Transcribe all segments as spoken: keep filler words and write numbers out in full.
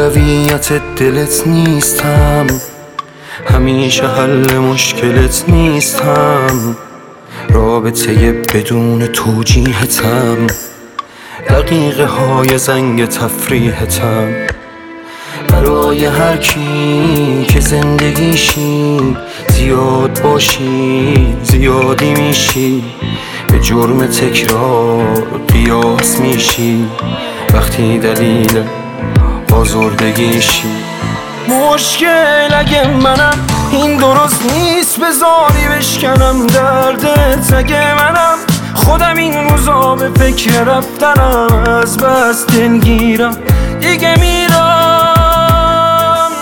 اولویت دلت نیستم، همیشه حل مشکلت نیستم، رابطه بدون توجیهتم، دقیقه های زنگ تفریحتم. برای هر کی که زندگیشی زیاد باشی زیادی میشی، به جرم تکرار قیاس میشی وقتی دلیل آزردگیشی. مشکل اگه منم این درست نیست، بذاری بشکنم دردت اگه منم خودم این روزا به فکر رفتنم، از بس دلگیرم دیگه میرم.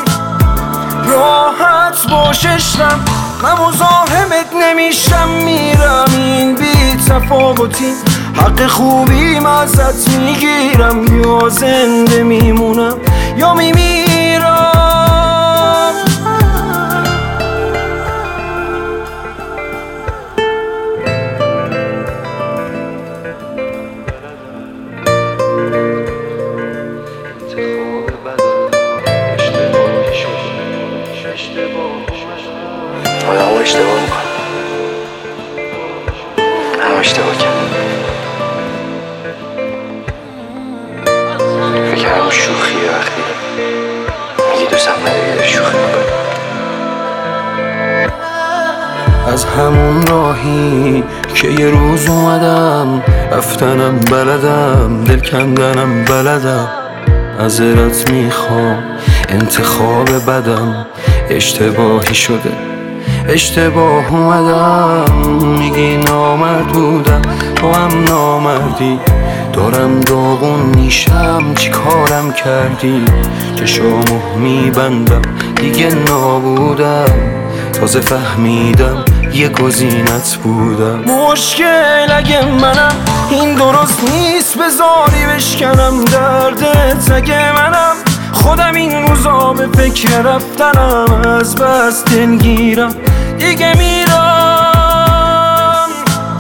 راحت باش عشقم، من مزاحمت نمیشم، میرم این بی تفاوتی حق خوبیم ازت میگیرم، یا زنده میمونم یا میمیرم. آدم ها اشتباه میکنم، هم اشتباه کردم، فکر همون شوخیه وقتی میگی دوستم نداری داری شوخی میکنی. از همون راهی که یه روز اومدم رفتنم بلدم، دل کندنم بلدم، معذرت میخوام انتخاب بدم اشتباهی شده اشتباه اومدم. میگی نامرد بودم تو هم نامردی، دارم داغون میشم چی کارم کردی، چشامو میبندم دیگه نابودم، تازه فهمیدم یه گزینت بودم. مشکل اگه منم این درست نیست، بذاری بشکنم دردت اگه منم خودم این روزا به فکر رفتنم، از بس دلگیرم دیگه میرم.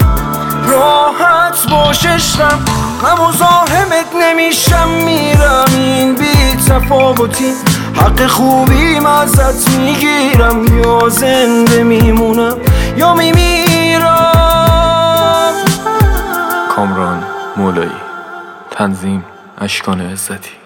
راحت باش عشقم، من مزاحمت نمیشم، میرم این بی تفاوتی حق خوبیم ازت میگیرم، یا زنده میمونم یا میمیرم. کامران مولایی، تنظیم اشکان عزتی.